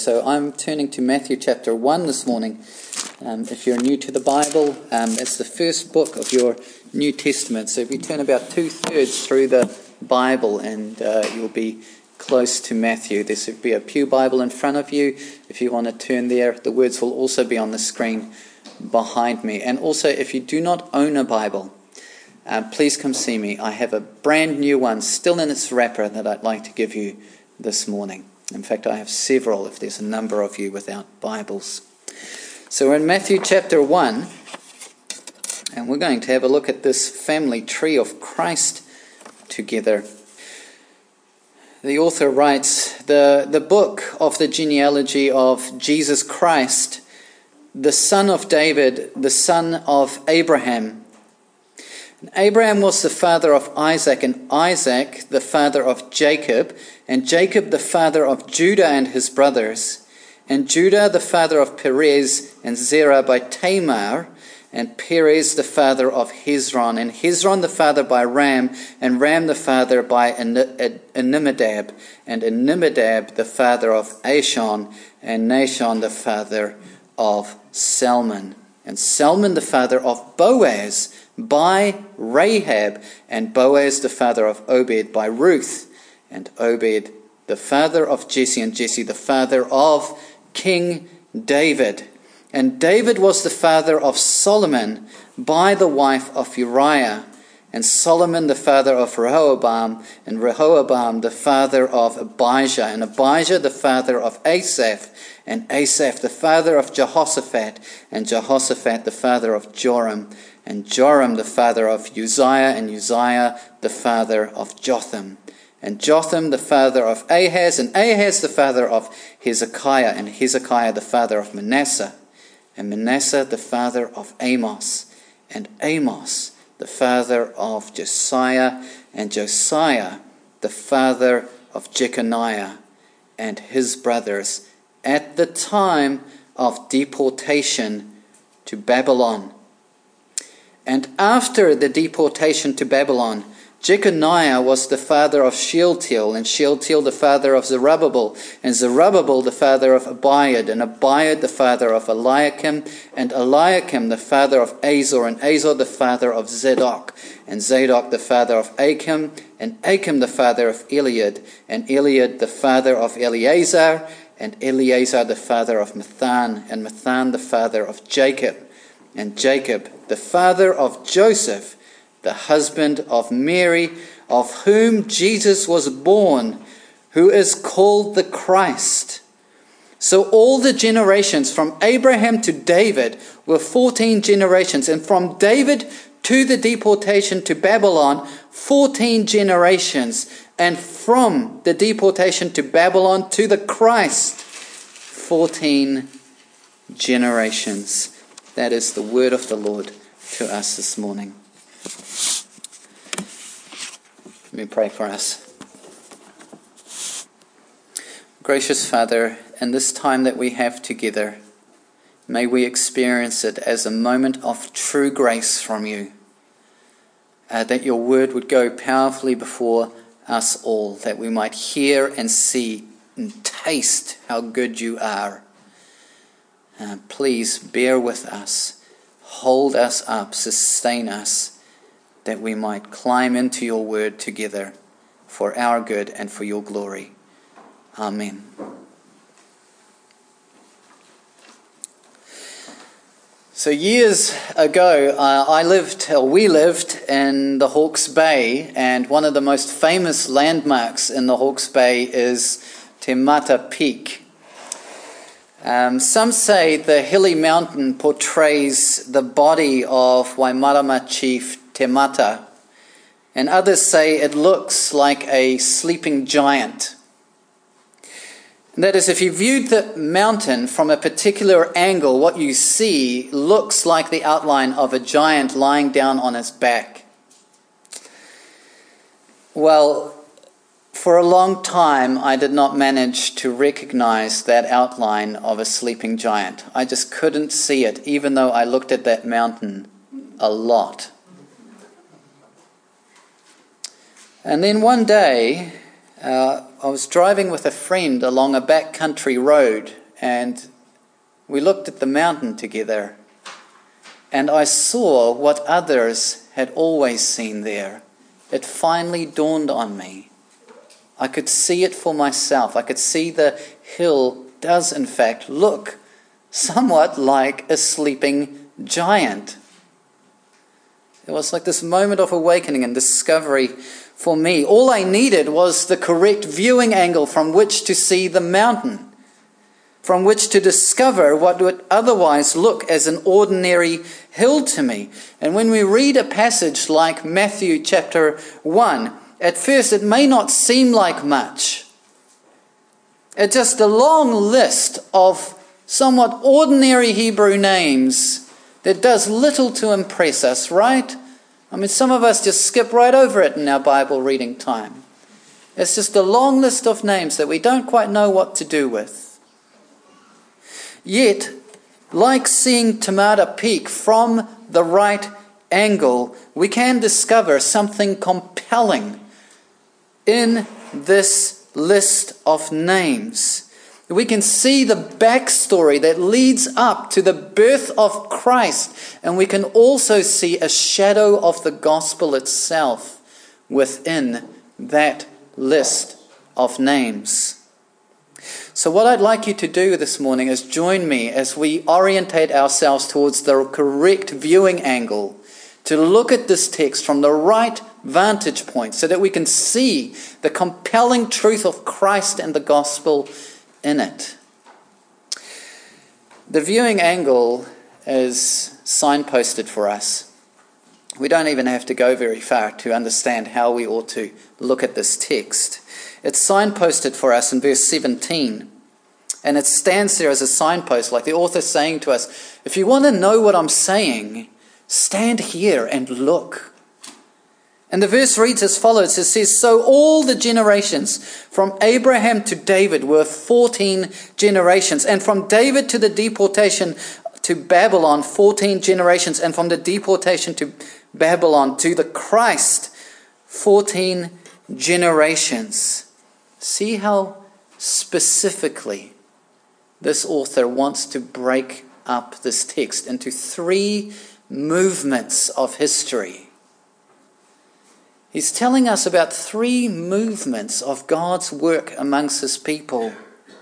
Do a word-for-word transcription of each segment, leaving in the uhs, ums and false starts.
So I'm turning to Matthew chapter one this morning. Um, if you're new to the Bible, um, it's the first book of your New Testament. So if you turn about two-thirds through the Bible and uh, you'll be close to Matthew. There should be a pew Bible in front of you. If you want to turn there, the words will also be on the screen behind me. And also, if you do not own a Bible, uh, please come see me. I have a brand new one still in its wrapper that I'd like to give you this morning. In fact, I have several if there's a number of you without Bibles. So we're in Matthew chapter one, and we're going to have a look at this family tree of Christ together. The author writes, the, the book of the genealogy of Jesus Christ, the son of David, the son of Abraham. And Abraham was the father of Isaac, and Isaac the father of Jacob, and Jacob the father of Judah and his brothers, and Judah the father of Perez, and Zerah by Tamar, and Perez the father of Hezron, and Hezron the father by Ram, and Ram the father by Amminadab, and Amminadab the father of Ashon, and Nashon the father of Salmon, and Salmon the father of Boaz by Rahab, and Boaz the father of Obed by Ruth, and Obed the father of Jesse, and Jesse the father of King David. And David was the father of Solomon by the wife of Uriah, and Solomon the father of Rehoboam, and Rehoboam the father of Abijah, and Abijah the father of Asaph, and Asaph the father of Jehoshaphat, and Jehoshaphat the father of Joram, and Joram the father of Uzziah, and Uzziah the father of Jotham, and Jotham the father of Ahaz, and Ahaz the father of Hezekiah, and Hezekiah the father of Manasseh, and Manasseh the father of Amos, and Amos the father of Josiah, and Josiah the father of Jeconiah, and his brothers, at the time of deportation to Babylon. And after the deportation to Babylon, Jeconiah was the father of Shealtiel, and Shealtiel the father of Zerubbabel, and Zerubbabel the father of Abiad, and Abiad the father of Eliakim, and Eliakim the father of Azor, and Azor the father of Zadok, and Zadok the father of Achim, and Achim the father of Eliad, and Eliad the father of Eleazar, and Eleazar the father of Mathan, and Mathan the father of Jacob, and Jacob the father of Joseph, the husband of Mary, of whom Jesus was born, who is called the Christ. So all the generations from Abraham to David were fourteen generations, and from David to the deportation to Babylon, fourteen generations, and from the deportation to Babylon to the Christ, fourteen generations. That is the word of the Lord to us this morning. Let me pray for us. Gracious Father, in this time that we have together, may we experience it as a moment of true grace from you, uh, that your word would go powerfully before us all, that we might hear and see and taste how good you are. Uh, please bear with us, hold us up, sustain us, that we might climb into your word together for our good and for your glory. Amen. So years ago, uh, I lived, or we lived, in the Hawke's Bay, and one of the most famous landmarks in the Hawke's Bay is Te Mata Peak. Um, some say the hilly mountain portrays the body of Waimarama chief Te Mata, and others say it looks like a sleeping giant. And that is, if you viewed the mountain from a particular angle, what you see looks like the outline of a giant lying down on his back. Well, for a long time, I did not manage to recognize that outline of a sleeping giant. I just couldn't see it, even though I looked at that mountain a lot. And then one day, uh, I was driving with a friend along a backcountry road, and we looked at the mountain together, and I saw what others had always seen there. It finally dawned on me. I could see it for myself. I could see the hill does in fact look somewhat like a sleeping giant. It was like this moment of awakening and discovery for me. All I needed was the correct viewing angle from which to see the mountain, from which to discover what would otherwise look as an ordinary hill to me. And when we read a passage like Matthew chapter one, at first it may not seem like much. It's just a long list of somewhat ordinary Hebrew names that does little to impress us, right? I mean, some of us just skip right over it in our Bible reading time. It's just a long list of names that we don't quite know what to do with. Yet, like seeing Tamada Peak from the right angle, we can discover something compelling in this list of names. We can see the backstory that leads up to the birth of Christ, and we can also see a shadow of the gospel itself within that list of names. So what I'd like you to do this morning is join me as we orientate ourselves towards the correct viewing angle, to look at this text from the right vantage point so that we can see the compelling truth of Christ and the gospel in it. The viewing angle is signposted for us. We don't even have to go very far to understand how we ought to look at this text. It's signposted for us in verse seventeen. And it stands there as a signpost, like the author saying to us, if you want to know what I'm saying, stand here and look. And the verse reads as follows. It says, so all the generations from Abraham to David were fourteen generations. And from David to the deportation to Babylon, fourteen generations. And from the deportation to Babylon to the Christ, fourteen generations. See how specifically this author wants to break up this text into three movements of history. He's telling us about three movements of God's work amongst his people.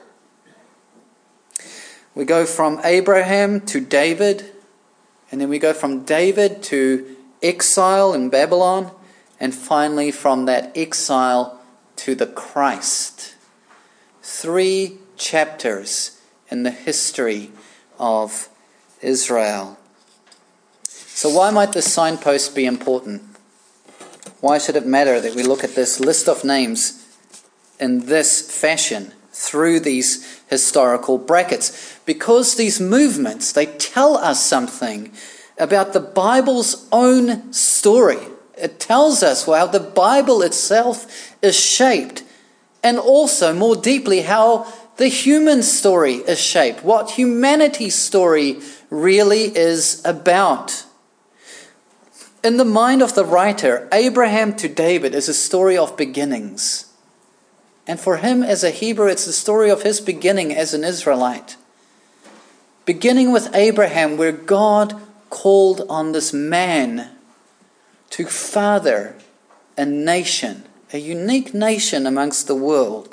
We go from Abraham to David, and then we go from David to exile in Babylon, and finally from that exile to the Christ. Three chapters in the history of Israel. So why might this signpost be important? Why should it matter that we look at this list of names in this fashion through these historical brackets? Because these movements, they tell us something about the Bible's own story. It tells us how the Bible itself is shaped, and also more deeply how the human story is shaped, what humanity's story really is about. In the mind of the writer, Abraham to David is a story of beginnings. And for him as a Hebrew, it's the story of his beginning as an Israelite. Beginning with Abraham, where God called on this man to father a nation, a unique nation amongst the world.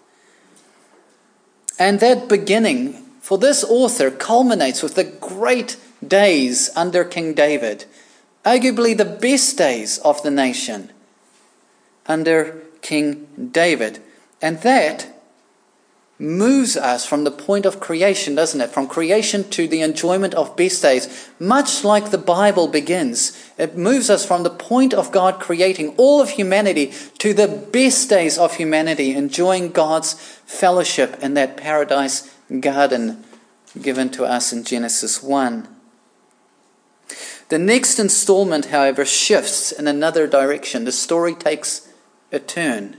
And that beginning, for this author, culminates with the great days under King David. Arguably the best days of the nation under King David. And that moves us from the point of creation, doesn't it? From creation to the enjoyment of best days. Much like the Bible begins. It moves us from the point of God creating all of humanity to the best days of humanity, enjoying God's fellowship in that paradise garden given to us in Genesis one. The next installment, however, shifts in another direction. The story takes a turn.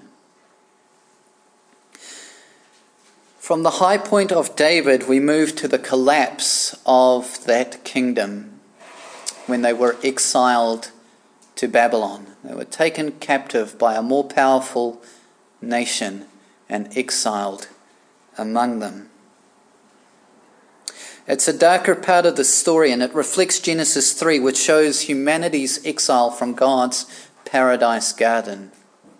From the high point of David, we move to the collapse of that kingdom when they were exiled to Babylon. They were taken captive by a more powerful nation and exiled among them. It's a darker part of the story, and it reflects Genesis three, which shows humanity's exile from God's paradise garden.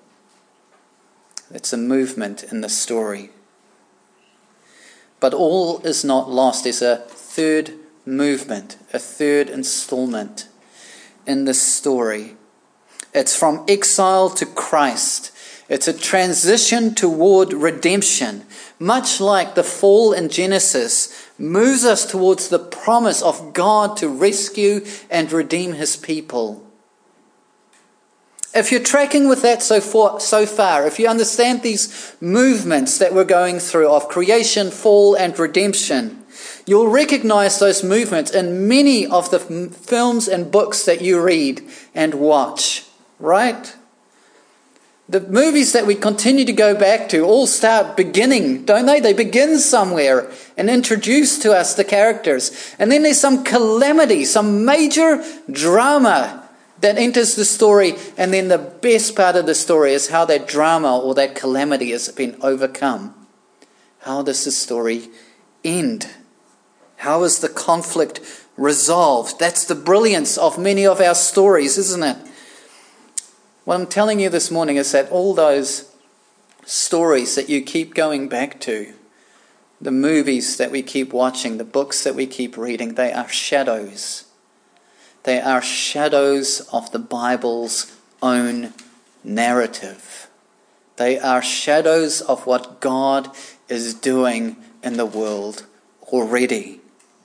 It's a movement in the story. But all is not lost. There's a third movement, a third installment in this story. It's from exile to Christ. It's a transition toward redemption. Much like the fall in Genesis moves us towards the promise of God to rescue and redeem his people. If you're tracking with that so far, so far, if you understand these movements that we're going through of creation, fall, and redemption, you'll recognize those movements in many of the f- films and books that you read and watch, right? The movies that we continue to go back to all start beginning, don't they? They begin somewhere and introduce to us the characters. And then there's some calamity, some major drama that enters the story, and then the best part of the story is how that drama or that calamity has been overcome. How does the story end? How is the conflict resolved? That's the brilliance of many of our stories, isn't it? What I'm telling you this morning is that all those stories that you keep going back to, the movies that we keep watching, the books that we keep reading, they are shadows. They are shadows of the Bible's own narrative. They are shadows of what God is doing in the world already.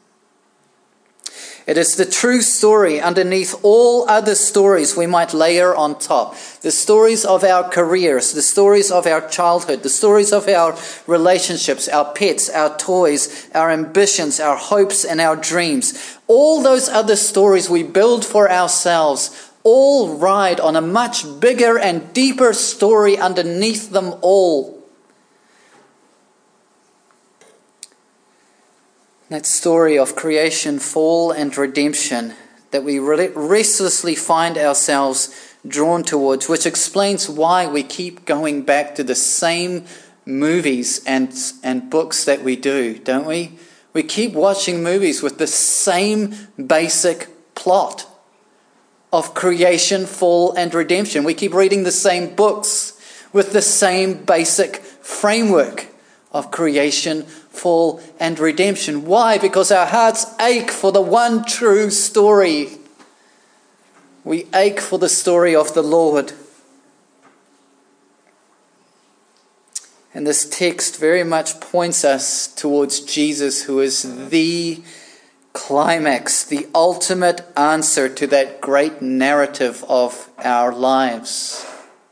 It is the true story underneath all other stories we might layer on top. The stories of our careers, the stories of our childhood, the stories of our relationships, our pets, our toys, our ambitions, our hopes, and our dreams. All those other stories we build for ourselves all ride on a much bigger and deeper story underneath them all. That story of creation, fall, and redemption that we restlessly find ourselves drawn towards, which explains why we keep going back to the same movies and, and books that we do, don't we? We keep watching movies with the same basic plot of creation, fall, and redemption. We keep reading the same books with the same basic framework of creation, fall, and redemption. Why? Because our hearts ache for the one true story. We ache for the story of the Lord. And this text very much points us towards Jesus, who is the climax, the ultimate answer to that great narrative of our lives.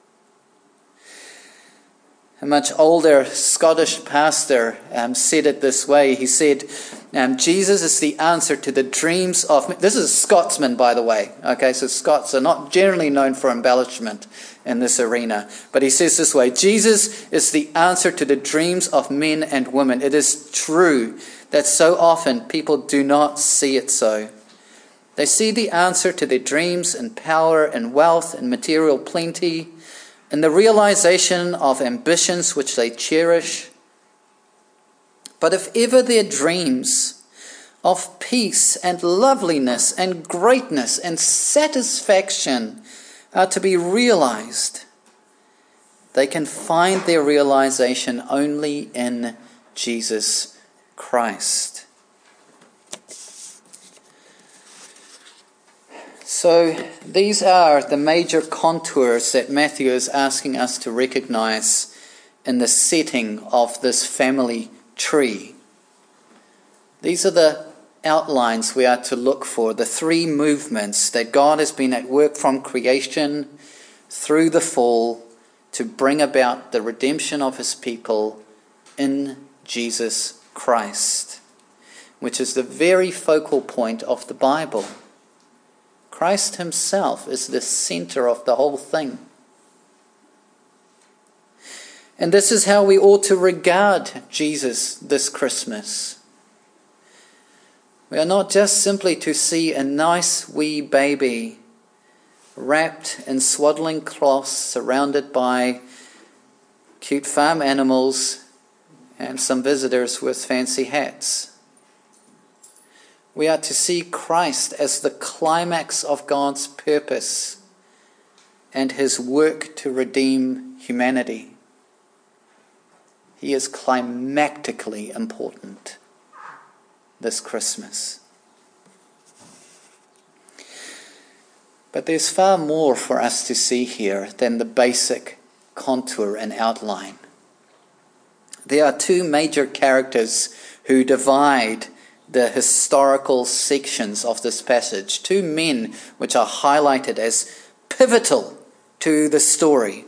A much older Scottish pastor um, said it this way. He said, um, Jesus is the answer to the dreams of... This is a Scotsman, by the way. Okay, so Scots are not generally known for embellishment in this arena. But he says this way, Jesus is the answer to the dreams of men and women. It is true that so often people do not see it so. They see the answer to their dreams in power and wealth and material plenty, in the realization of ambitions which they cherish. But if ever their dreams of peace and loveliness and greatness and satisfaction are to be realized, they can find their realization only in Jesus Christ. So these are the major contours that Matthew is asking us to recognize in the setting of this family tree. These are the outlines we are to look for, the three movements that God has been at work from creation through the fall to bring about the redemption of his people in Jesus Christ, which is the very focal point of the Bible. Christ himself is the center of the whole thing. And this is how we ought to regard Jesus this Christmas. We are not just simply to see a nice wee baby wrapped in swaddling cloths, surrounded by cute farm animals, and some visitors with fancy hats. We are to see Christ as the climax of God's purpose and his work to redeem humanity. He is climactically important this Christmas. But there's far more for us to see here than the basic contour and outline. There are two major characters who divide the historical sections of this passage. Two men which are highlighted as pivotal to the story.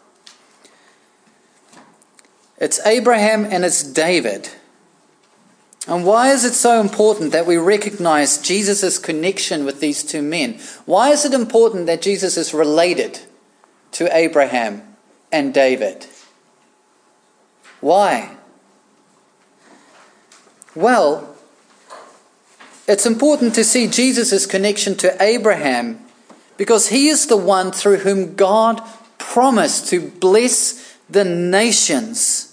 It's Abraham and it's David. And why is it so important that we recognize Jesus' connection with these two men? Why is it important that Jesus is related to Abraham and David? Why? Well, it's important to see Jesus' connection to Abraham because he is the one through whom God promised to bless the nations.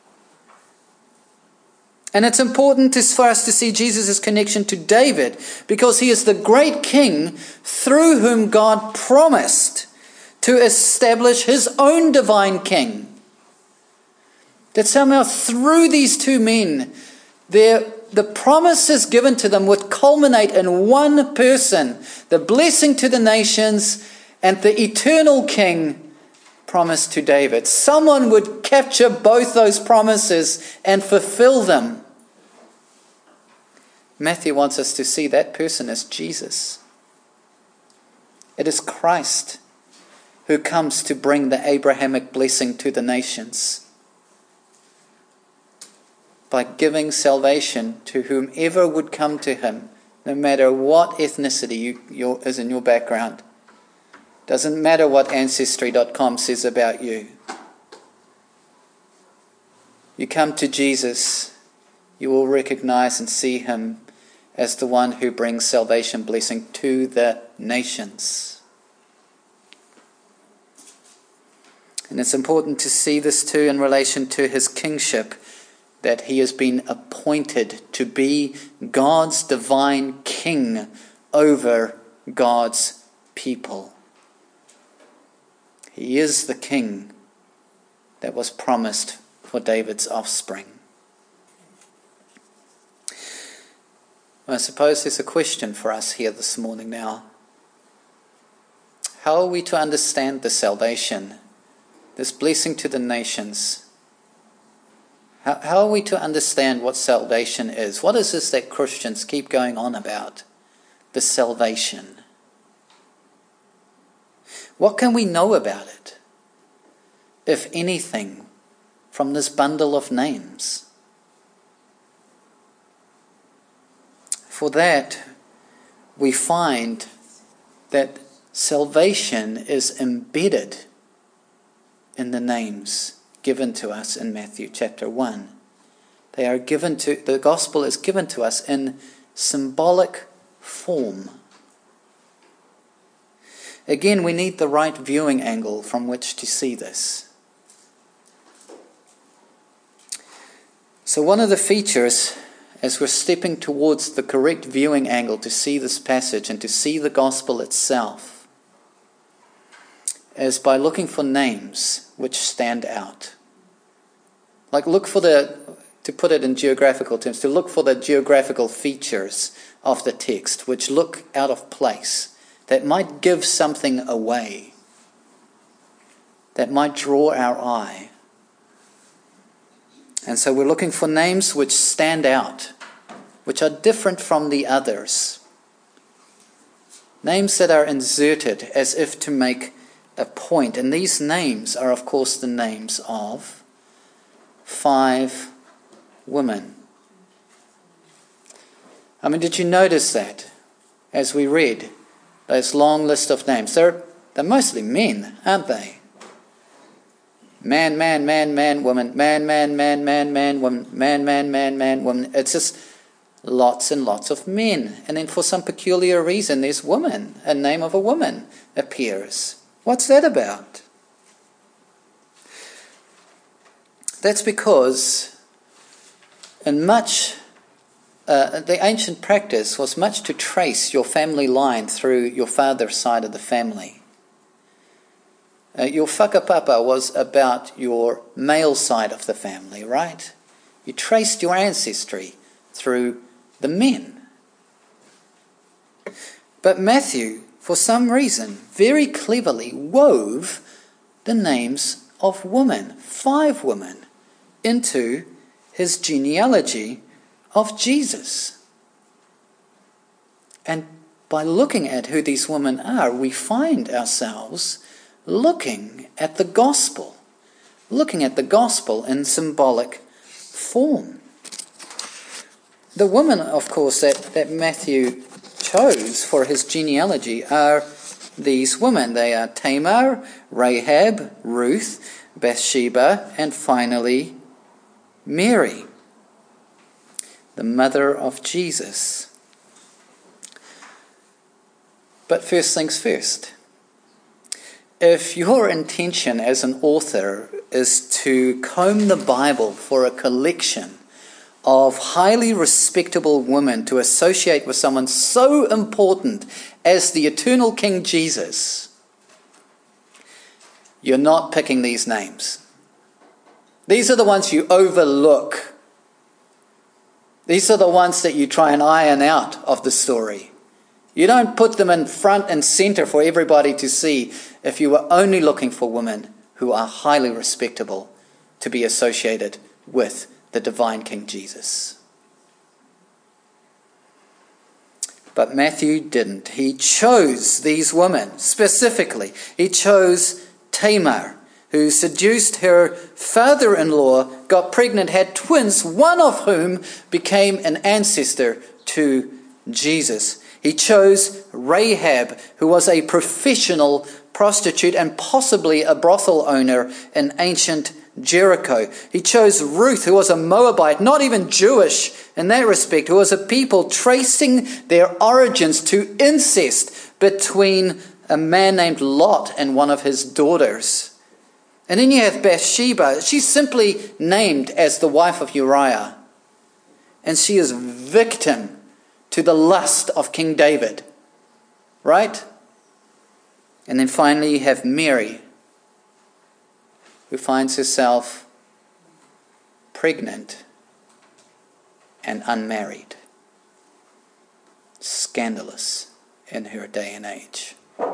And it's important to, for us to see Jesus' connection to David because he is the great king through whom God promised to establish his own divine king. That somehow through these two men, their, the promises given to them would culminate in one person, the blessing to the nations and the eternal king promised to David. Someone would capture both those promises and fulfill them. Matthew wants us to see that person as Jesus. It is Christ who comes to bring the Abrahamic blessing to the nations by giving salvation to whomever would come to him, no matter what ethnicity you, your, is in your background. Doesn't matter what Ancestry dot com says about you. You come to Jesus, you will recognize and see him as the one who brings salvation blessing to the nations. And it's important to see this too in relation to his kingship, that he has been appointed to be God's divine king over God's people. He is the king that was promised for David's offspring. Well, I suppose there's a question for us here this morning now. How are we to understand the salvation, this blessing to the nations? How, how are we to understand what salvation is? What is this that Christians keep going on about? The salvation. What can we know about it, if anything, from this bundle of names? For that, we find that salvation is embedded in the names given to us in Matthew chapter one. They are given to, the gospel is given to us in symbolic form. Again, we need the right viewing angle from which to see this. So one of the features, as we're stepping towards the correct viewing angle to see this passage and to see the gospel itself, is by looking for names which stand out. Like look for the, to put it in geographical terms, to look for the geographical features of the text which look out of place, that might give something away, that might draw our eye. And so we're looking for names which stand out, which are different from the others. Names that are inserted as if to make a point. And these names are, of course, the names of five women. I mean, did you notice that as we read those long list of names? They're, they're mostly men, aren't they? Man, man, man, man, woman, man, man, man, man, man, woman, man, man, man, man, woman. It's just lots and lots of men. And then for some peculiar reason, there's woman. A name of a woman appears. What's that about? That's because in much, uh, the ancient practice was much to trace your family line through your father's side of the family. Uh, your whakapapa was about your male side of the family, right? You traced your ancestry through the men. But Matthew, for some reason, very cleverly wove the names of women, five women, into his genealogy of Jesus. And by looking at who these women are, we find ourselves looking at the gospel, looking at the gospel in symbolic form. The women, of course, that, that Matthew chose for his genealogy are these women. They are Tamar, Rahab, Ruth, Bathsheba, and finally Mary, the mother of Jesus. But first things first. If your intention as an author is to comb the Bible for a collection of highly respectable women to associate with someone so important as the eternal King Jesus, you're not picking these names. These are the ones you overlook. These are the ones that you try and iron out of the story. You don't put them in front and center for everybody to see if you were only looking for women who are highly respectable to be associated with the divine King Jesus. But Matthew didn't. He chose these women specifically. He chose Tamar, who seduced her father-in-law, got pregnant, had twins, one of whom became an ancestor to Jesus. He chose Rahab, who was a professional prostitute and possibly a brothel owner in ancient Jericho. He chose Ruth, who was a Moabite, not even Jewish in that respect, who was a people tracing their origins to incest between a man named Lot and one of his daughters. And then you have Bathsheba. She's simply named as the wife of Uriah. And she is victim to the lust of King David. Right? And then finally you have Mary, who finds herself pregnant and unmarried. Scandalous in her day and age.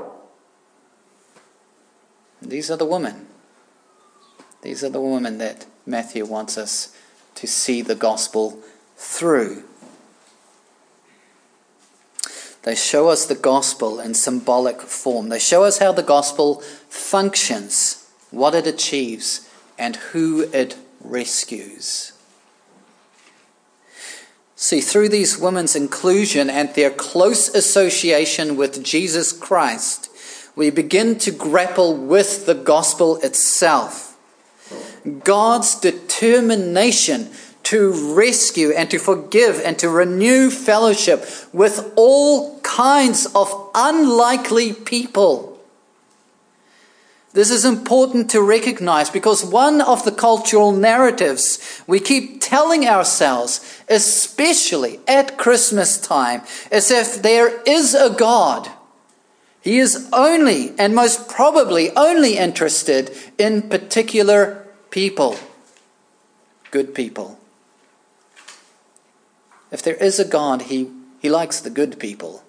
And these are the women. These are the women that Matthew wants us to see the gospel through. They show us the gospel in symbolic form. They show us how the gospel functions, what it achieves, and who it rescues. See, through these women's inclusion and their close association with Jesus Christ, we begin to grapple with the gospel itself. God's determination to rescue and to forgive and to renew fellowship with all kinds of unlikely people. This is important to recognize because one of the cultural narratives we keep telling ourselves, especially at Christmas time, is if there is a God, He is only and most probably only interested in particular people, good people. If there is a God, he, he likes the good people.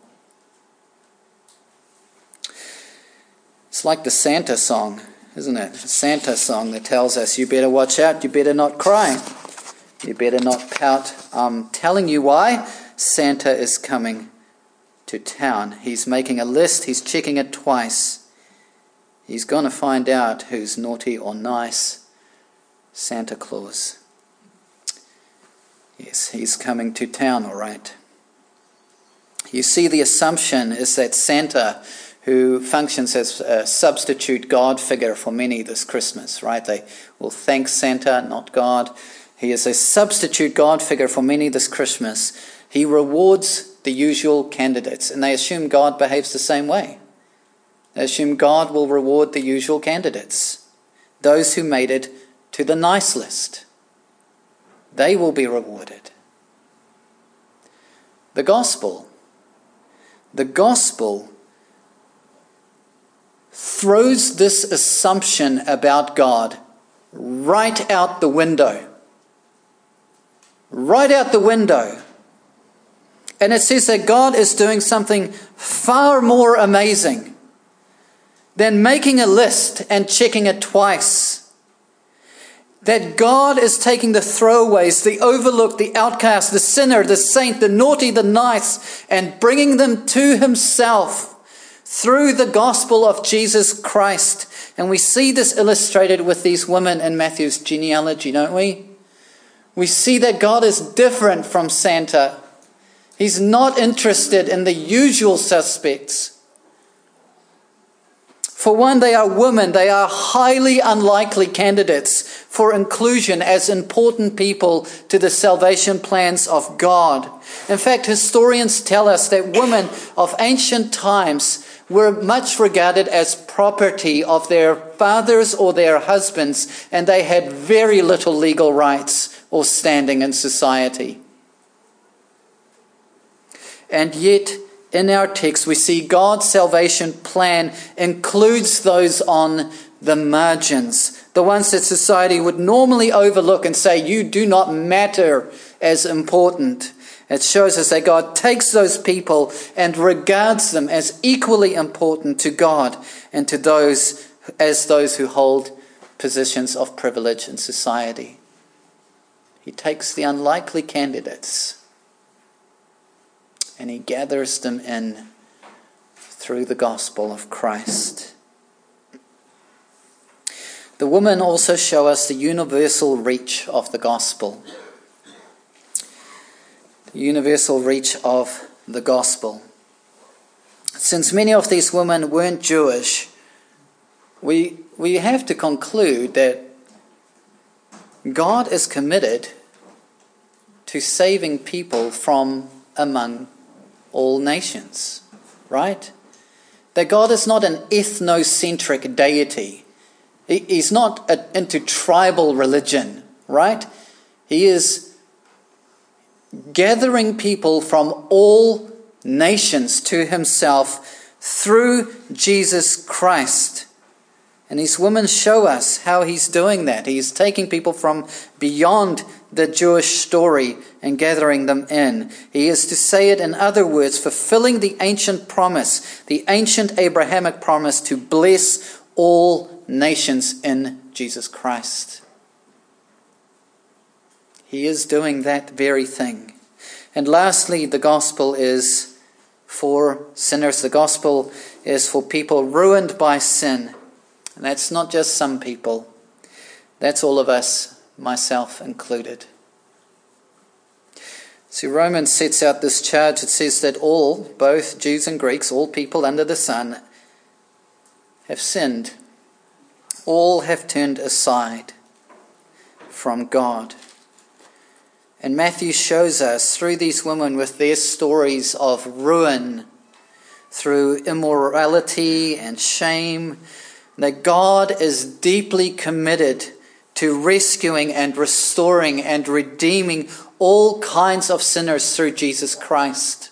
It's like the Santa song, isn't it? The Santa song that tells us, you better watch out, you better not cry, you better not pout. I'm telling you why. Santa is coming to town. He's making a list, he's checking it twice. He's going to find out who's naughty or nice. Santa Claus. Yes, he's coming to town, all right. You see, the assumption is that Santa, who functions as a substitute God figure for many this Christmas, right? They will thank Santa, not God. He is a substitute God figure for many this Christmas. He rewards the usual candidates, and they assume God behaves the same way. They assume God will reward the usual candidates, those who made it to the nice list. They will be rewarded. The gospel, the gospel throws this assumption about God right out the window. Right out the window. And it says that God is doing something far more amazing than making a list and checking it twice. That God is taking the throwaways, the overlooked, the outcast, the sinner, the saint, the naughty, the nice, and bringing them to himself through the gospel of Jesus Christ. And we see this illustrated with these women in Matthew's genealogy, don't we? We see that God is different from Santa. He's not interested in the usual suspects. For one, they are women. They are highly unlikely candidates for inclusion as important people to the salvation plans of God. In fact, historians tell us that women of ancient times were much regarded as property of their fathers or their husbands, and they had very little legal rights or standing in society. And yet, in our text, we see God's salvation plan includes those on the margins, the ones that society would normally overlook and say, you do not matter as important. It shows us that God takes those people and regards them as equally important to God and to those as those who hold positions of privilege in society. He takes the unlikely candidates and he gathers them in through the gospel of Christ. The women also show us the universal reach of the gospel. The universal reach of the gospel. Since many of these women weren't Jewish, we, we have to conclude that God is committed to saving people from among all nations, right? That God is not an ethnocentric deity. He, he's not a, into tribal religion, right? He is gathering people from all nations to himself through Jesus Christ. And these women show us how he's doing that. He's taking people from beyond the Jewish story and gathering them in. He is, to say it in other words, fulfilling the ancient promise, the ancient Abrahamic promise to bless all nations in Jesus Christ. He is doing that very thing. And lastly, the gospel is for sinners. The gospel is for people ruined by sin. And that's not just some people. That's all of us, myself included. See, Romans sets out this charge. It says that all, both Jews and Greeks, all people under the sun, have sinned. All have turned aside from God. And Matthew shows us through these women with their stories of ruin, through immorality and shame, that God is deeply committed to rescuing and restoring and redeeming all kinds of sinners through Jesus Christ.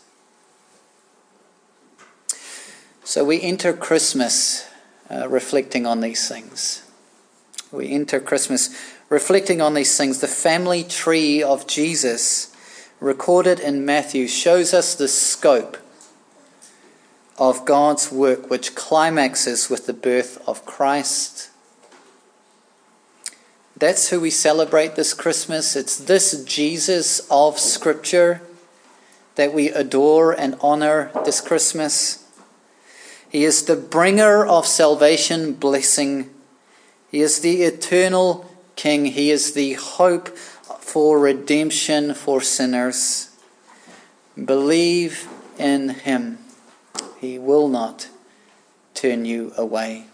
So we enter Christmas uh, reflecting on these things. We enter Christmas reflecting on these things. The family tree of Jesus, recorded in Matthew, shows us the scope of God's work, which climaxes with the birth of Christ. That's who we celebrate this Christmas. It's this Jesus of Scripture that we adore and honor this Christmas. He is the bringer of salvation, blessing. He is the eternal King. He is the hope for redemption for sinners. Believe in him. He will not turn you away.